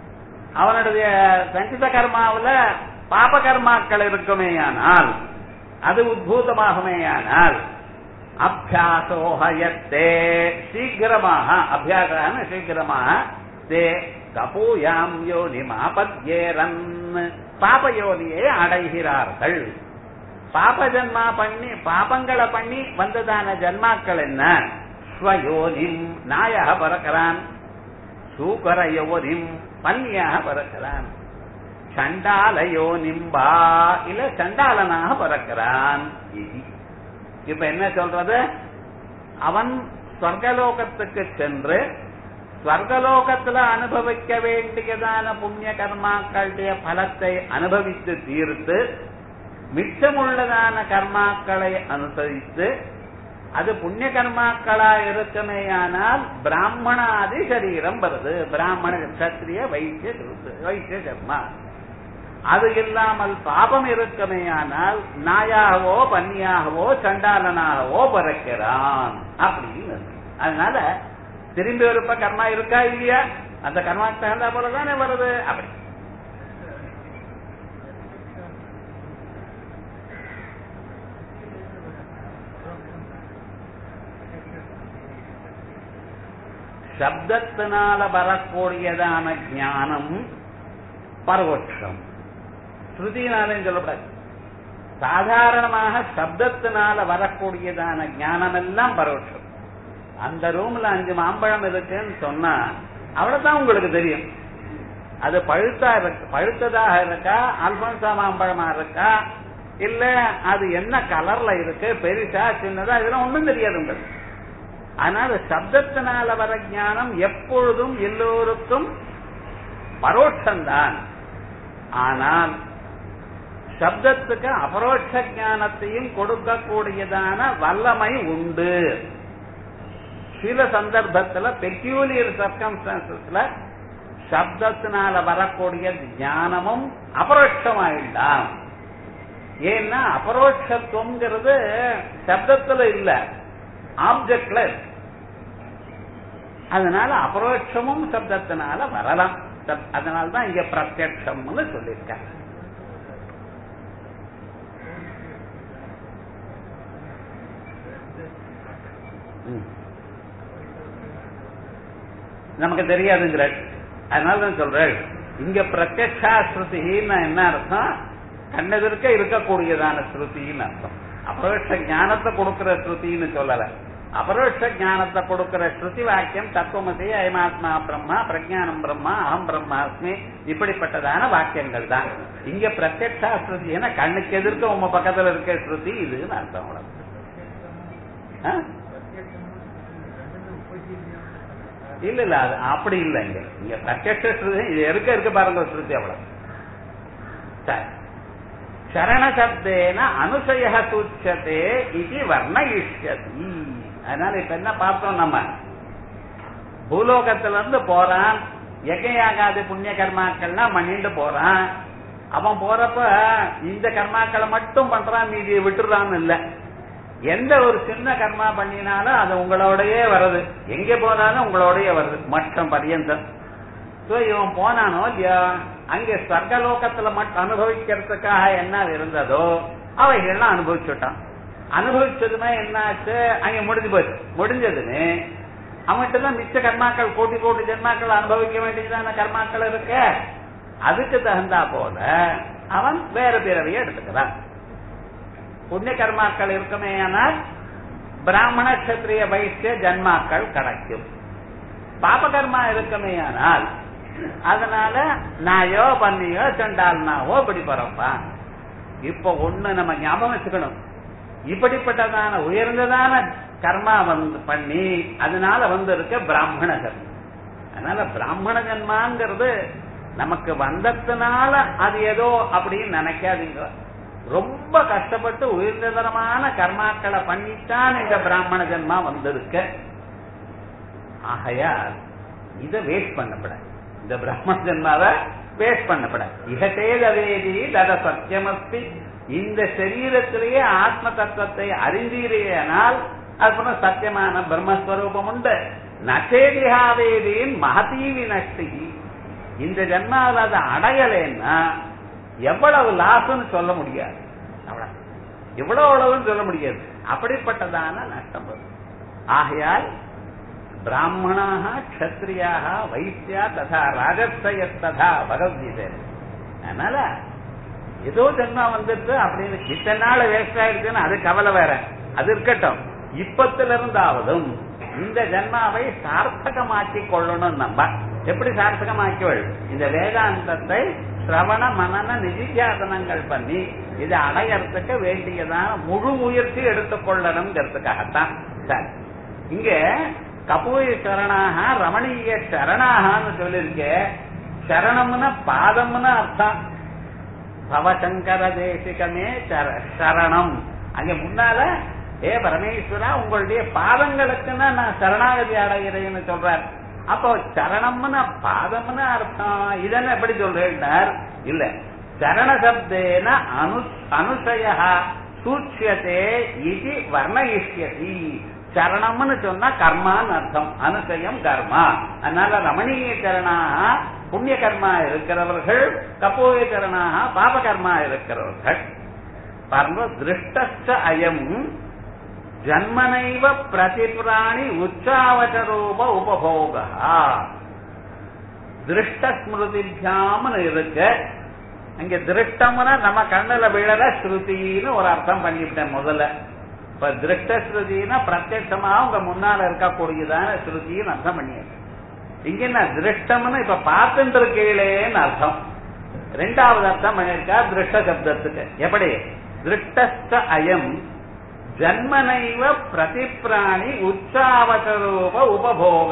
அவனுடைய சஞ்சித கர்மாவில பாப கர்மாக்கள் இருக்குமேயானால் அது உத்பூதமாகுமேயானால் அபியாசோஹயத்தே சீக்கிரமாக அபியாசன சீக்கிரமாக தே கபூயாம் யோனிமாபத்யேரன் பாபயோனியை அடைகிறார்கள். பாப ஜன்மா பண்ணி பாபங்களை பண்ணி வந்ததான ஜன்மாக்கள் என்ன? ஸ்வயோனிம் நாயாக பறக்கிறான், சூக்கர யோனிம் பன்னியாக பறக்கிறான், சண்டால யோனிம்பா இல்ல சண்டாலனாக பறக்கிறான். இப்ப என்ன சொல்றது? அவன் ஸ்வர்கலோகத்துக்கு சென்று ஸ்வர்கலோகத்துல அனுபவிக்க வேண்டியதான புண்ணிய கர்மாக்களுடைய பலத்தை அனுபவித்து தீர்த்து மிச்சமுள்ளதான கர்மாக்களை அனுசரித்து அது புண்ணிய கர்மாக்களா இருக்குமேயானால் பிராமணாதி சரீரம் வருது. பிராமண சத்திரிய வைத்திய வைத்திய கர்மா. அது இல்லாமல் பாபம் இருக்குமேயானால் நாயாகவோ பன்னியாகவோ சண்டாலனாகவோ பிறக்கிறான் அப்படின்னு. அதனால திரும்பி ஒருப்ப கர்மா இருக்கா இல்லையா? அந்த கர்மாக்கு தகுந்த போலதானே வருது. அப்படி சப்தத்தினால வரக்கூடியதான ஞானம் பரோட்சம். ஸ்ருதினாலும் சொல்லப்படாது. சாதாரணமாக சப்தத்தினால வரக்கூடியதான ஞானம் எல்லாம் பரோட்சம். அந்த ரூம்ல அஞ்சு மாம்பழம் இருக்குன்னு சொன்னா அவ்வளவுதான் உங்களுக்கு தெரியும். அது பழுத்தா இருக்கு, பழுத்ததாக இருக்கா, அல்பன்சா மாம்பழமா இருக்கா, இல்ல அது என்ன கலர்ல இருக்கு, பெருசா சின்னதா, இதெல்லாம் ஒண்ணும் தெரியாது உங்களுக்கு. அதனால சப்தத்தினால வர ஞானம் எப்பொழுதும் எல்லோருக்கும் பரோட்சம்தான். ஆனால் சப்தத்துக்கு அபரோட்ச ஞானத்தையும் கொடுக்கக்கூடியதான வல்லமை உண்டு. சில சந்தர்ப்பத்துல பெக்யூலியர் சர்க்கம்ஸ்டான்சஸ்ல சப்தத்தினால வரக்கூடிய ஞானமும் அபரோட்சமாயிடலாம். ஏன்னா அபரோட்சத்துவங்கிறது சப்தத்துல இல்ல, ஆப்ஜெக்ட்ல. அதனால அபரோட்சமும் சப்தத்தினால வரலாம். அதனால்தான் இங்க பிரத்யட்சம்னு சொல்லியிருக்காங்க. நமக்கு தெரியாதுங்கிற அதனாலதான் சொல்றேன். இங்க பிரத்யக்ஷா ஸ்ருதின்னு என்ன அர்த்தம்? கண்ணெதிர்க்க இருக்கக்கூடியதான ஸ்ருதின்னு அர்த்தம். அபரோட்ச ஞானத்தை கொடுக்கிற ஸ்ருதின்னு சொல்லல. அபரோட்ச ஞானத்தை கொடுக்கிற ஸ்ருதி வாக்கியம் தத்துவமசி, அயமாத்மா பிரம்மா, பிரஜானம் பிரம்மா, அகம் பிரம்மாஸ்மி, இப்படிப்பட்டதான வாக்கியங்கள் தான். இங்க பிரத்யக்ஷா ஸ்ருதி ஏன்னா கண்ணுக்கு எதிர்க்க உங்க பக்கத்துல இருக்க ஸ்ருதி இதுன்னு அர்த்தம். இல்ல இல்ல அது அப்படி இல்லை. இங்க இங்க பிரத்யக்ஷ ஸ்ருதி இது இருக்க இருக்க பாருங்க ஸ்ருதி அவ்வளவு. சரண சப்தேன அனுசய சூச்சதே இது வர்ணயிஷ்யதி. அதனால இப்ப என்ன பார்த்தோம்? நம்ம பூலோகத்துல இருந்து போறான், யஜ்ஞயாகாதி புண்ணிய கர்மாக்கள்லாம் பண்ணிட்டு போறான். அவன் போறப்ப இந்த கர்மாக்களை மட்டும் பண்றான், மீதியை விட்டுறான்னு இல்ல. எந்த ஒரு சின்ன கர்மா பண்ணினாலும் அது உங்களோடயே வருது, எங்க போனாலும் உங்களோடய வருது மற்றம் பரியந்தம். இவன் போனானோ இல்லையா, அங்கே ஸ்வர்கலோகத்துல மட்டும் அனுபவிக்கிறதுக்காக என்ன இருந்ததோ அவைகள்லாம் அனுபவிச்சுட்டான். அனுபவிச்சதுமே என்னாச்சு, அங்க முடிஞ்சு போச்சு. முடிஞ்சதுன்னு அவன்கிட்ட தான் மிச்ச கர்மாக்கள், கோட்டி கோட்டி ஜென்மாக்கள் அனுபவிக்க வேண்டியதான கர்மாக்கள் இருக்கு. அதுக்கு தகுந்தா போல அவன் வேற பிறவியை எடுத்துக்கிறான். புண்ணிய கர்மாக்கள் இருக்குமே ஆனால் பிராமண கஷத்திரிய வைசிய ஜன்மாக்கள் கிடைக்கும். பாபகர்மா இருக்குமே ஆனால் அதனால நாயோ பண்ணியோ சண்டால்னாவோ இப்படி பிறப்பான். இப்ப ஒண்ணு நம்ம ஞாபகம் வச்சுக்கணும், இப்படிப்பட்டதான உயர்ந்ததான கர்மா வந்து பண்ணி அதனால வந்து இருக்க பிராமண கர்மா. அதனால பிராமண ஜன்மாங்கிறது நமக்கு வந்ததுனால அது ஏதோ அப்படின்னு நினைக்காதீங்க. ரொம்ப கஷ்டப்பட்டு உயர்ந்ததரமான கர்மாக்களை பண்ணித்தான் இந்த பிராமண ஜன்மா வந்திருக்க. ஆகையா இதை வேஸ்ட் பண்ணப்படாது, இந்த பிராமண ஜன்மாவை வேஸ்ட் பண்ணப்படாது. இகத்தேதவேதி தத சத்தியமஸ்தி. இந்த சரீரத்திலேயே ஆத்ம தத்துவத்தை அறிந்தீரேனால் அப்புறம் சத்தியமான பிரம்மஸ்வரூபம் உண்டு. நச்சேதிகாவேதியின் மகதீவி நஷ்டி. இந்த ஜன்மாவில் அதை அடையலைன்னா எவ்வளவு லாஸ்ன்னு சொல்ல முடியாது. இவ்வளவு அளவுன்னு சொல்ல முடியாது. அப்படிப்பட்டதான நஷ்டம் வரும். ஆகையால் பிராமணாக க்ஷத்ரியாக வைசியா ததா ராஜஸ்ய ததா பகவத்கீதை. அதனால ஏதோ ஜென்மா வந்துட்டு அப்படின்னு இத்தனை நாள் வேஸ்ட் ஆயிடுச்சுன்னு அது கவலை வேற, அது இருக்கட்டும். இப்பத்துல இருந்தாவதும் இந்த ஜென்மாவை சார்த்தகமாக்கி கொள்ளணும். நம்ம எப்படி சார்த்தகமாக்கிவள்? இந்த வேதாந்தத்தை சிரவண மனன நிதித்தியாசனங்கள் பண்ணி இதை அடையறதுக்கு வேண்டியதான முழு முயற்சி எடுத்துக்கொள்ளணுங்கிறதுக்காகத்தான். சரி, இங்க கபூய சரணாக ரமணீய சரணாகனு சொல்லிருக்க. சரணம்னா பாதம்னு அர்த்தம். பவசங்கர தேசிகமே சரணம். அங்க முன்னால ஏ பரமேஸ்வரா உங்களுடைய பாதங்களுக்குன்னா நான் சரணாகதி அடைகிறேன்னு சொல்றார். அப்போ சரணம்னு பாதம்னு அர்த்தம். இதென்ன எப்படி சொல்றார்? இல்ல, சரண சப்தேன அனு அனுசய சூட்சியதே இது வர்ணயிஷ்யதி. சரணம்னு சொன்னா கர்மான்னு அர்த்தம், அனுசயம் கர்மா. அதனால ரமணீய சரணாக புண்ணிய கர்மா இருக்கிறவர்கள், கபோய சரணாக பாப கர்மா இருக்கிறவர்கள். பர்வ திருஷ்ட அயம் ஜன்மனைவ பிரதிபிராணி உச்சாவசரூப உபபோக திருஷ்ட ஸ்மிருதிபியாம்னு இருக்கு. அங்க திருஷ்டம்னா நம்ம கண்ணுல விழற ஸ்ருதின்னு ஒரு அர்த்தம் பண்ணிவிட்டேன் முதல்ல. இப்ப திருஷ்ட ஸ்ருதினா பிரத்யட்சமா உங்க முன்னால இருக்கக்கூடியதான ஸ்ருதின்னு அர்த்தம் பண்ணியது. இங்க என்ன திருஷ்டம்னு இப்ப பார்த்துட்டு இருக்கீங்களேன்னு அர்த்தம். ரெண்டாவது அர்த்தம் பண்ணிருக்கா திருஷ்ட சப்தத்துக்கு. எப்படி? திருஷ்ட அயம் ஜன்மனைவ பிரதிபிராணி உச்சாவசரூப உபபோக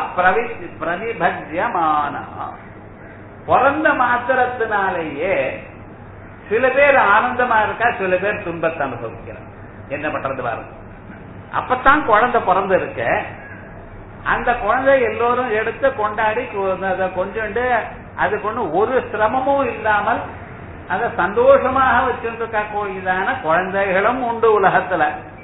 பிரதிபஜ்யமான. பிறந்த மாத்திரத்தினாலேயே சில பேர் ஆனந்தமா இருக்கா, சில பேர் துன்பத்தை அனுபவிக்கிறார். என்ன பண்றது பாருங்க. அப்பத்தான் குழந்தை பிறந்து இருக்க. அந்த குழந்தை எல்லோரும் எடுத்து கொண்டாடி கொஞ்சோண்டு அதுக்கு ஒண்ணு ஒரு சிரமமும் இல்லாமல் அத சந்தோஷமாக வச்சிருக்கக்கூடியதான குழந்தைகளும் உண்டு உலகத்துல.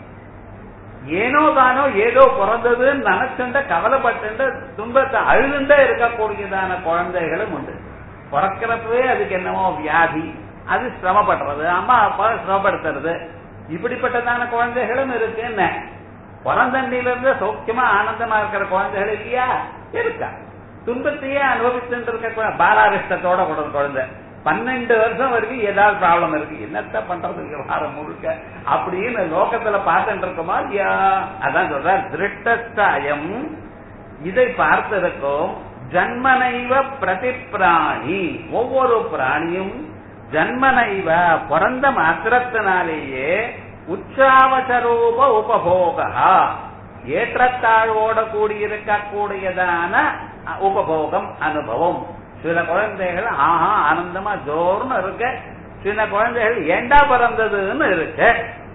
ஏனோ தானோ ஏதோ பிறந்ததுன்னு நினைச்சுண்ட கவலைப்பட்டு துன்பத்தை அழுதுண்டே இருக்கக்கூடியதான குழந்தைகளும் உண்டு. பிறக்கிறப்பவே அதுக்கு என்னவோ வியாதி, அது சிரமப்படுறது, அம்மா அப்பா சிரமப்படுத்துறது. இப்படிப்பட்டதான குழந்தைகளும் இருக்கு. என்ன பிறந்தண்டியில இருந்து சௌக்கியமா ஆனந்தமா இருக்கிற குழந்தைகள் இல்லையா? இருக்கா. துன்பத்தையே அனுபவிச்சுட்டு இருக்க பாலாரிஷ்டத்தோட குழந்தை பன்னெண்டு வருஷம் வரைக்கும் ஏதாவது ப்ராப்ளம் இருக்கு. என்னத்த பண்றது வாரம் முழுக்க அப்படின்னு லோகத்துல பார்த்துட்டு இருக்கோமா இல்லையா? அதான் சொல்ற திருஷ்டம். இதை பார்த்திருக்கோம். ஜன்மனைவ பிரதிபிராணி, ஒவ்வொரு பிராணியும் ஜன்மனைவ பிறந்த மாத்திரத்தினாலேயே உச்சாவசரூப உபபோக ஏற்றத்தாழ்வோட கூடியிருக்கக்கூடியதான உபபோகம் அனுபவம். சில குழந்தைகள் ஆஹா ஆனந்தமா ஜோர்னு இருக்க, சில குழந்தைகள் ஏண்டா பிறந்ததுன்னு இருக்கு.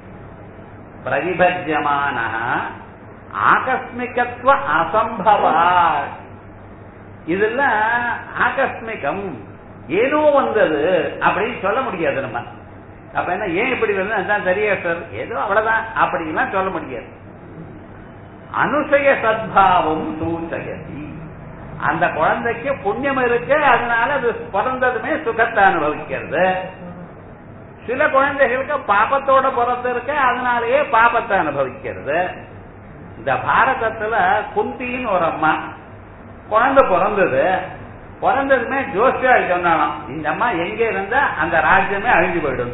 பிரதிபஜ்யமான ஆகஸ்மிகத்துவ அசம்பவா. இதெல்லாம் ஆகஸ்மிகம், ஏதோ வந்தது அப்படின்னு சொல்ல முடியாது நம்ம. அப்ப என்ன, ஏன் இப்படி வந்து அதான் சரியா சார், ஏதோ அவ்வளவுதான் அப்படின்லாம் சொல்ல முடியாது. அனுசய சத்பாவம் சூச்சயதி. அந்த குழந்தைக்கு புண்ணியம் இருக்கு, அதனால அது பிறந்ததுமே சுகத்தை அனுபவிக்கிறது. சில குழந்தைகளுக்கு பாபத்தோட பிறந்து இருக்கு, அதனாலேயே பாபத்தை அனுபவிக்கிறது. இந்த பாரதத்துல குந்தின்னு ஒரு அம்மா குழந்தை பிறந்தது. பிறந்ததுமே ஜோசியால் சொன்னாலும் இந்த அம்மா எங்க இருந்தா அந்த ராஜ்யமே அழிஞ்சு போயிடும்.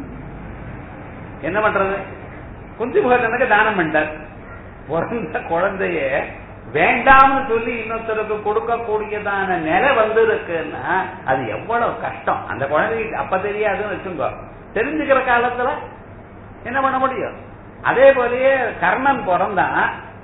என்ன பண்றது? குந்தி முகத்தனுக்கு தானம் பண்ணார். பிறந்த குழந்தைய வேண்டாம்னு சொல்லி இன்னொருத்தருக்கு கொடுக்கக்கூடியதான நிலை வந்து இருக்குன்னா அது எவ்வளவு கஷ்டம். அந்த குழந்தைக்கு அப்ப தெரியாதுன்னு வச்சுக்கோ, தெரிஞ்சுக்கிற காலத்துல என்ன பண்ண முடியும்? அதே போலயே கர்ணன் பிறந்தான்.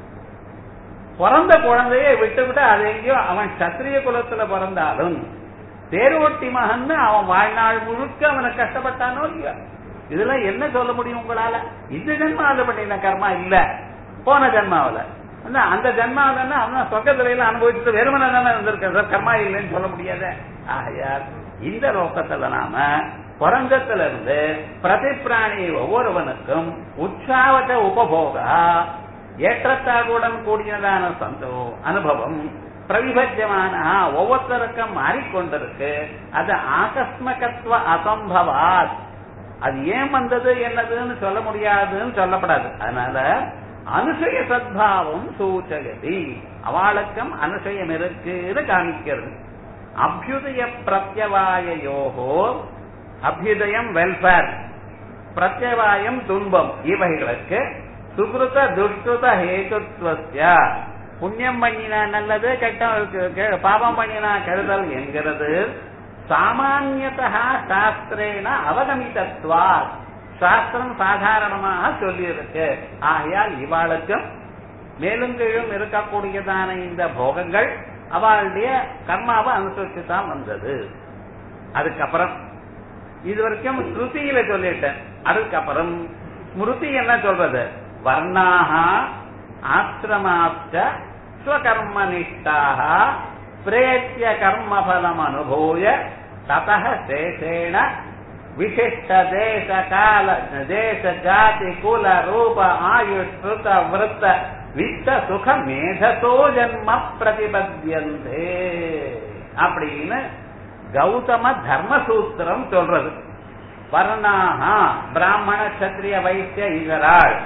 பிறந்த குழந்தைய விட்டு விட்டு அது எங்கேயோ அவன் சத்திரிய குலத்துல பிறந்தாலும் தேரோட்டி மகன் அவன் வாழ்நாள் முழுக்க அவனை கஷ்டப்பட்டானோ இல்லையா? இதெல்லாம் என்ன சொல்ல முடியும் உங்களால? இந்த ஜென்மாவில பண்ணின கர்மா இல்ல, போன ஜென்மாவில அந்த ஜென்மாவில அவன் சொர்க்கத்தில அனுபவிச்சுட்டு வெறுமனை தானே இருந்திருக்க, கர்மா இல்லைன்னு சொல்ல முடியாத. ஆகையால் இந்த லோகத்துல நாம பிறந்தத்துல இருந்து பிரதிப்பிராணி ஒவ்வொருவனுக்கும் உற்சாவத உபபோக ஏற்றத்தாழ்வுடன் கூடியதான சந்தோ அனுபவம் பிரவிபஜ்யமான ஒவ்வொருத்தருக்கும் மாறிக்கொண்டிருக்கு. அது ஆகஸ்மிகத்துவ அசம்பவாத், அது ஏன் வந்தது என்னதுன்னு சொல்ல முடியாதுன்னு சொல்லப்படாது. அதனால அனுசய சத்பாவம் சூச்சகதி, அவளுக்கும் அனுசயம் இருக்குன்னு காமிக்கிறது. அபியுதய பிரத்யவாயோகோ, அபியுதயம் வெல்ஃபேர், பிரத்யவாயம் துன்பம், இவைகளுக்கு சுகிருத துஷ்கிருத ஹேதுத்வஸ்ய, புண்ணியம் பண்ணினா நல்லது, கெட்ட பாபம் பண்ணினா கெடுதல் என்கிறது சாமான்யதா சாஸ்திரேன அவகமிதத்வா, சாஸ்திரம் சாதாரணமாக சொல்லியிருக்கு. ஆகையால் இவாளுக்கும் மேலும் கீழும் இருக்கக்கூடியதான இந்த போகங்கள் அவளுடைய கர்மாவை அனுசரிச்சு தான் வந்தது. அதுக்கப்புறம் இதுவரைக்கும் ஸ்ருதியில சொல்லிட்டேன். அதுக்கப்புறம் ஸ்மிருதி என்ன சொல்றது? வர்ணாக ஆசிரமாச்ச ஸ்வகர்மனிஷ்டாக பிரேத்திய கர்மபலம் அனுபூய ததஹ சேஷேண விசிஷ்ட தேச கால தேச ஜாதி குல ரூப ஆயுஷ் ஸ்ருத விருத்த வித்த சுக மேதசோ ஜன்ம பிரதிபத்யந்தே அப்படின்னு கௌதம தர்மசூத்திரம் சொல்றது. வர்ணாக பிராமண சத்திரிய வைசிய இதராள்,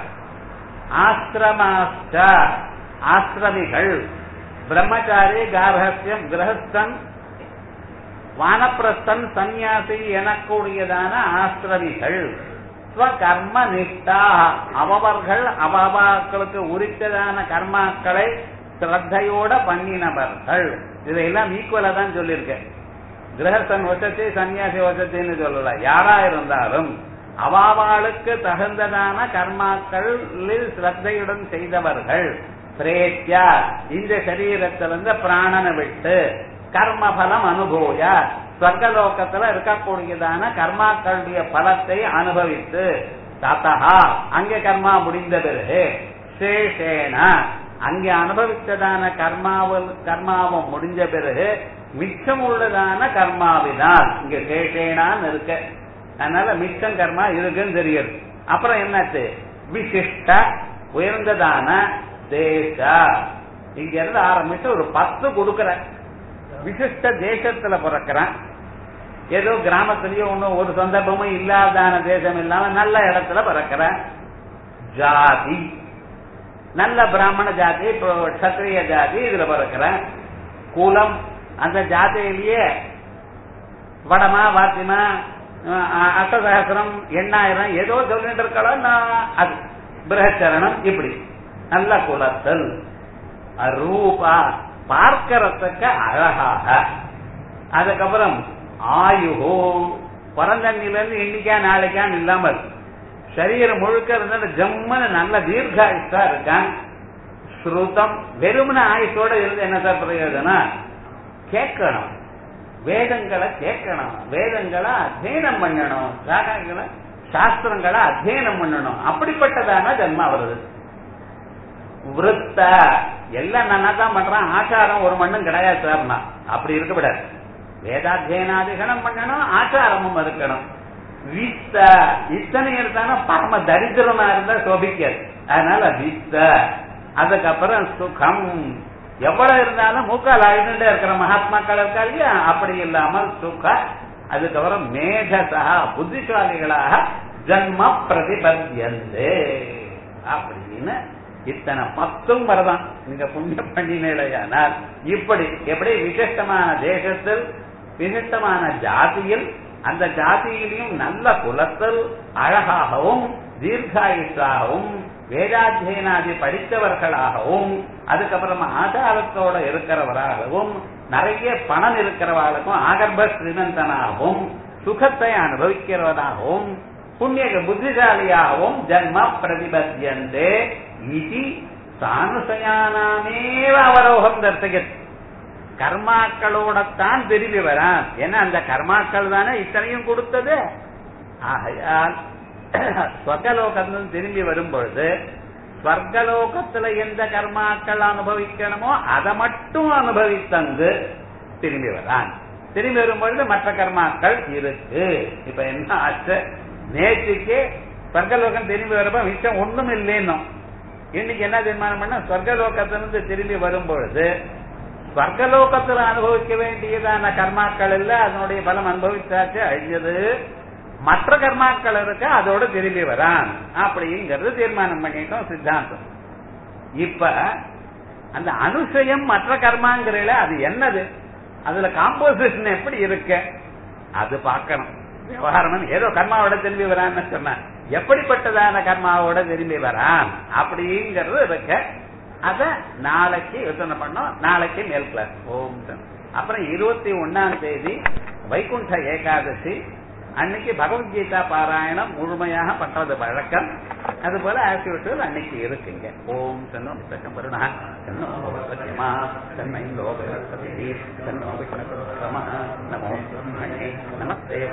ஆசிரமாச்ச ஆசிரமிகள், பிரம்மச்சாரி கார்ஹஸ்யம் கிரகஸ்தன் வானப்பிரஸ்தன் சன்னியாசி எனக்கூடியதான ஆசிரமிகள், ஸ்வகர்ம நிஷ்டா அவர்கள் அவர்களுக்கு உரித்ததான கர்மாக்களை ஸ்ரத்தையோட பண்ணினவர்கள். இதையெல்லாம் ஈக்குவலா தான் சொல்லியிருக்கேன். கிரகஸ்தன் வசதி சன்னியாசி வசத்தின்னு சொல்லல, யாரா இருந்தாலும் அவாவாளுக்கு தகுந்ததான கர்மாக்களில் ஸ்ரத்தையுடன் செய்தவர்கள். பிரேத்யா இந்த சரீரத்திலிருந்து பிராணனை விட்டு கர்மபலம் அனுபூய ஸ்வர்கலோகத்துல இருக்கக்கூடியதான கர்மாக்களுடைய பலத்தை அனுபவித்து ததஹா அங்கே கர்மா முடிந்த பிறகு சேஷேன அங்கே அனுபவித்ததான கர்மாவில் கர்மாவும் முடிஞ்ச பிறகு மிச்சம் உள்ளதான கர்மாவினால் இங்க சேஷேனான்னு இருக்க, அதனால மிச்சம் கர்மா இருக்குன்னு தெரியுது. அப்புறம் என்னச்சு? விசிஷ்ட உயர்ந்ததான தேச, இங்க இருந்து ஆரம்பிச்சு ஒரு பத்து கொடுக்கற விசிஷ்ட தேசத்துல பிறக்கிறான். ஏதோ கிராமத்திலயோ ஒன்னும் ஒரு சந்தர்ப்பமும் இல்லாதான தேசம் இல்லாம நல்ல இடத்துல பிறக்கிற ஜாதி, நல்ல பிராமண ஜாதி, சத்திரிய ஜாதி, இதுல பிறக்கிற குலம், அந்த ஜாதியிலேயே வடமா வாத்திமா அஷ்டசகசிரம் எண்ணாயிரம் ஏதோ சொல்லிட்டு இருக்கலாம், அது பிரகச்சரணம், இப்படி நல்ல குலத்தல். ரூபா பார்க்கறதுக்கு அழகாக. அதுக்கப்புறம் ஆயுகோ பிறந்தண்ணில இருந்து இன்னைக்கா நாளைக்கான்னு இல்லாமல் சரீரம் முழுக்க இருந்த ஜம்மனு நல்ல தீர்காயுஷா இருக்கான். ஸ்ருதம் வெறுமன ஆயுஷோட இருந்து என்ன சார் பிரயோஜனம்? கேட்கணும், வேதங்களை கேட்கணும், வேதங்களை அத்தியனம் பண்ணணும், சாஸ்திரங்களை அத்தியனம் பண்ணணும். அப்படிப்பட்டதான ஜன்மா வருது. விருத்த எல்லாம் நல்லா தான் பண்றான், ஆச்சாரம் ஒரு மண்ணும் கிடையாது சார்னா அப்படி இருக்கக்கூடாது. வேதாத்தியனாதிகனம் பண்ணணும், ஆச்சாரமும் இருக்கணும். வித்த இத்தனை இருந்தானா பரம தரித்திரமா இருந்தா சோபிக்காது, அதனால வித்த. அதுக்கப்புறம் சுகம், எவ்வளவு இருந்தாலும் மூக்கால் ஆயிட்டு இருக்கிற மகாத்மாக்கள் இருக்கா இல்லையா, அப்படி இல்லாமல் சுக. அதுக்கப்புறம் மேதசா புத்திசாலிகளாக ஜன்ம பிரதிபத்யந்தே அப்படின்னு இத்தனை பத்தும் வரதான் நீங்க புண்ணிய பண்ணினால். இப்படி எப்படி விசிஷ்டமான தேசத்தில் விசிஷ்டமான ஜாதியில், அந்த ஜாதியிலையும் நல்ல குலத்தில் அழகாகவும் தீர்காயுஷாகவும் வேதாத்தியனாதி படித்தவர்களாகவும் அதுக்கப்புறமா ஆச்சாரத்தோட இருக்கிறவராகவும் நிறைய பணம் இருக்கிறவர்களுக்கும் ஆகர்ப ஸ்ரீமந்தனாகவும் சுகத்தை அனுபவிக்கிறவராகவும் புண்ணிய புத்திசாலியாகவும் ஜன்ம பிரதிபத்தியந்தே இது சானுசயானாமேவ அவரோகம் தர்சகத். கர்மாக்களோடத்தான் திரும்பி வரான். ஏன்னா அந்த கர்மாக்கள் தானே இத்தனையும் கொடுத்தது. ஆகையால் ஸ்வர்கலோகத்தில் திரும்பி வரும் பொழுது ஸ்வர்கலோகத்துல எந்த கர்மாக்கள் அனுபவிக்கணுமோ அதை மட்டும் அனுபவித்தந்து திரும்பி வரான். திரும்பி வரும்பொழுது மற்ற கர்மாக்கள் இருக்கு. இப்ப என்ன ஆச்சு? நேற்றுக்கு ஸ்வர்கலோகம் திரும்பி வரப்ப மிச்சம் ஒண்ணும் இல்லைன்னும். இன்னைக்கு என்ன தீர்மானம் பண்ண? ஸ்வர்கலோகத்திலிருந்து திரும்பி வரும் பொழுது ஸ்வர்கலோகத்துல அனுபவிக்க வேண்டியதான கர்மாக்கள் இல்ல, அதனுடைய பலம் அனுபவிச்சாச்சு, அழிஞ்சது. மற்ற கர்மாக்கள் இருக்க அதோட திரும்பி வரான் அப்படிங்கிறது தீர்மானம் பண்ணிட்டோம் சித்தாந்தம். இப்ப அந்த அனுசயம் மற்ற கர்மாங்கிறல அது என்னது, அதுல காம்போசிஷன் எப்படி இருக்கு அது பார்க்கணும். விவகாரம் ஏதோ கர்மாவோட திரும்பி வரான்னு சொன்ன எப்படிப்பட்டதான கர்மாவோட திரும்பி வரான் அப்படிங்கிறது இருக்கு. அத நாளைக்கு யோசனை பண்ணோம். நாளைக்கு மேல் கிளாஸ். ஓம். அப்புறம் இருபத்தி ஒன்னாம் தேதி வைகுண்ட ஏகாதசி அன்னைக்கு பகவத்கீதா பாராயணம் முழுமையாக பண்றது வழக்கம். அது போல ஆக்டிவிட்டிகள் அன்னைக்கு இருக்குங்க. ஓம் சன்னோ சம்பருணா சன்னோ சத்யமா சன்னை லோகபதி சன்னோ விஷ்ணுக்ரம நமோ பிரம்மணே நமஸ்தே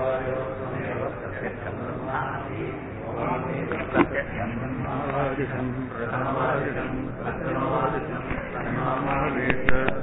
சத்யம்